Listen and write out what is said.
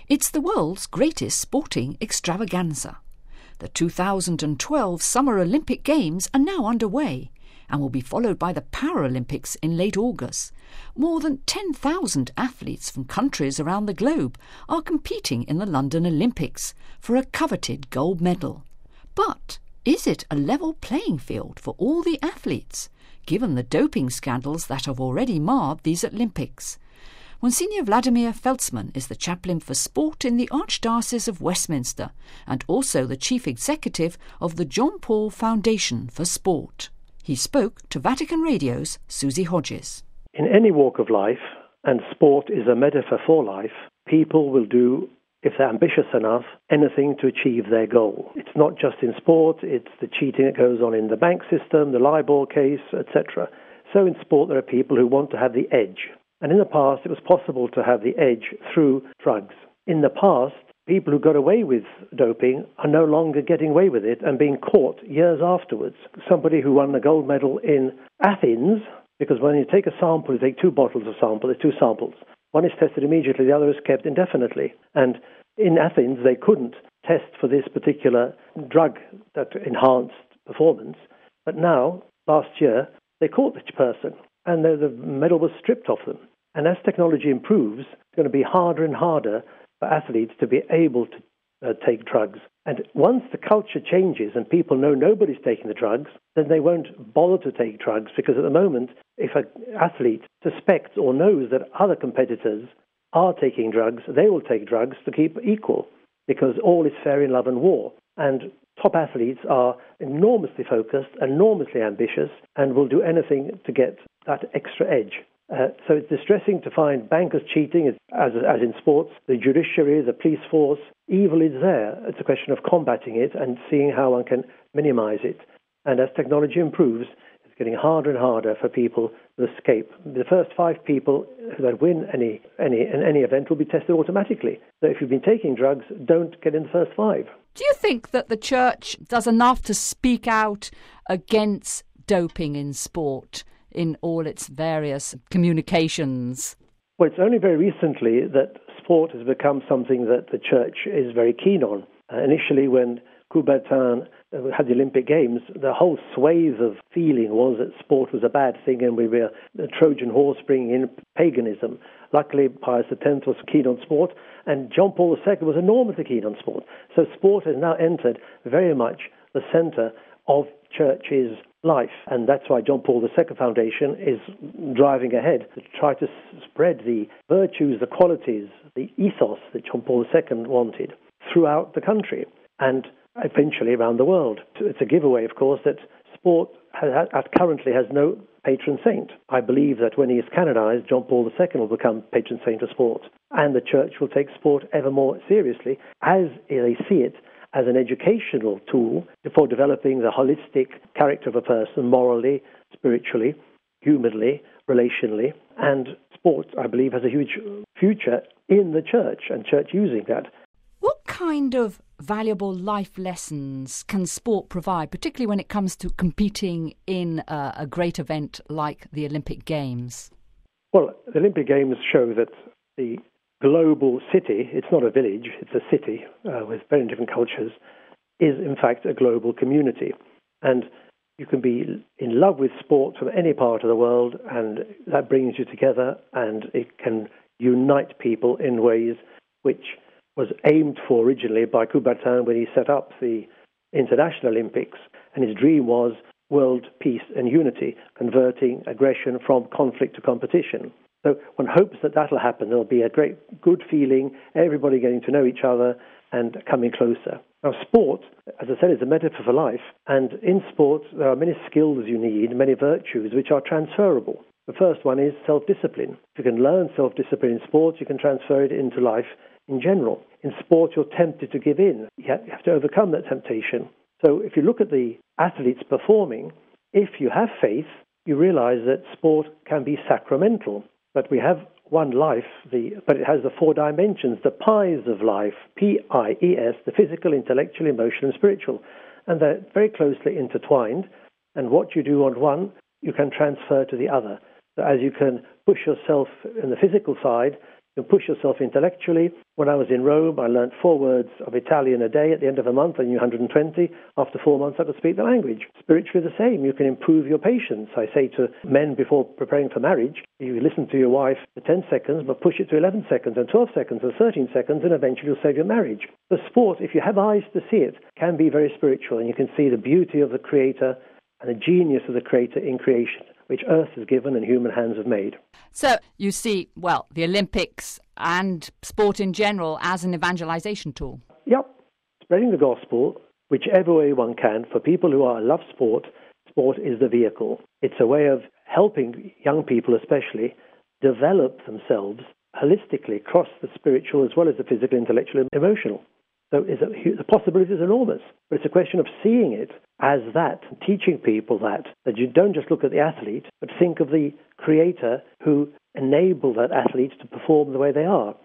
It's the world's greatest sporting extravaganza. The 2012 Summer Olympic Games are now underway and will be followed by the Paralympics in late August. More than 10,000 athletes from countries around the globe are competing in the London Olympics for a coveted gold medal. But is it a level playing field for all the athletes, given the doping scandals that have already marred these Olympics? Monsignor Vladimir Feltzman is the chaplain for sport in the Archdiocese of Westminster and also the chief executive of the John Paul Foundation for Sport. He spoke to Vatican Radio's Susie Hodges. In any walk of life, and sport is a metaphor for life, people will do, if they're ambitious enough, anything to achieve their goal. It's not just in sport, it's the cheating that goes on in the bank system, the LIBOR case, etc. So in sport there are people who want to have the edge. And in the past, it was possible to have the edge through drugs. In the past, people who got away with doping are no longer getting away with it and being caught years afterwards. Somebody who won the gold medal in Athens, because when you take a sample, you take two bottles of sample, there's two samples. One is tested immediately, the other is kept indefinitely. And in Athens, they couldn't test for this particular drug that enhanced performance. But now, last year, they caught this person, and the medal was stripped off them. And as technology improves, it's going to be harder and harder for athletes to be able to take drugs. And once the culture changes and people know nobody's taking the drugs, then they won't bother to take drugs, because at the moment, if an athlete suspects or knows that other competitors are taking drugs, they will take drugs to keep equal, because all is fair in love and war. And top athletes are enormously focused, enormously ambitious, and will do anything to get that extra edge. So it's distressing to find bankers cheating, as in sports, the judiciary, the police force. Evil is there. It's a question of combating it and seeing how one can minimize it. And as technology improves, it's getting harder and harder for people to escape. The first 5 people that win any event will be tested automatically. So if you've been taking drugs, don't get in the first 5. Do you think that the Church does enough to speak out against doping in sport in all its various communications? Well, it's only very recently that sport has become something that the Church is very keen on. Initially, when Coubertin had the Olympic Games, the whole swathe of feeling was that sport was a bad thing and we were a Trojan horse bringing in paganism. Luckily, Pius X was keen on sport, and John Paul II was enormously keen on sport. So sport has now entered very much the centre of Church's life, and that's why John Paul II Foundation is driving ahead to try to spread the virtues, the qualities, the ethos that John Paul II wanted throughout the country and eventually around the world. It's a giveaway, of course, that sport currently has no patron saint. I believe that when he is canonized, John Paul II will become patron saint of sport, and the Church will take sport ever more seriously as they see it as an educational tool for developing the holistic character of a person, morally, spiritually, humanly, relationally. And sport, I believe, has a huge future in the Church, and Church using that. What kind of valuable life lessons can sport provide, particularly when it comes to competing in a great event like the Olympic Games? Well, the Olympic Games show that the global city, it's not a village, it's a city with very different cultures, is in fact a global community. And you can be in love with sport from any part of the world, and that brings you together, and it can unite people in ways which was aimed for originally by Coubertin when he set up the International Olympics. And his dream was world peace and unity, converting aggression from conflict to competition. So one hopes that that'll happen. There'll be a great, good feeling, everybody getting to know each other and coming closer. Now, sport, as I said, is a metaphor for life. And in sport, there are many skills you need, many virtues, which are transferable. The first one is self-discipline. If you can learn self-discipline in sport, you can transfer it into life in general. In sport, you're tempted to give in. You have to overcome that temptation. So if you look at the athletes performing, if you have faith, you realize that sport can be sacramental. But we have one life, but it has the 4 dimensions, the pies of life, P-I-E-S, the physical, intellectual, emotional, and spiritual. And they're very closely intertwined. And what you do on one, you can transfer to the other. So as you can push yourself in the physical side, you can push yourself intellectually, When I was in Rome, I learnt 4 words of Italian a day. At the end of a month, I knew 120. After 4 months, I could speak the language. Spiritually the same. You can improve your patience. I say to men before preparing for marriage, you listen to your wife for 10 seconds, but push it to 11 seconds and 12 seconds and 13 seconds, and eventually you'll save your marriage. The sport, if you have eyes to see it, can be very spiritual, and you can see the beauty of the Creator and the genius of the Creator in creation, which earth has given and human hands have made. So you see, well, the Olympics and sport in general as an evangelization tool. Yep. Spreading the gospel, whichever way one can, for people who love sport, sport is the vehicle. It's a way of helping young people especially develop themselves holistically across the spiritual as well as the physical, intellectual and emotional. So the possibility is enormous, but it's a question of seeing it as that, teaching people that you don't just look at the athlete, but think of the Creator who enabled that athlete to perform the way they are.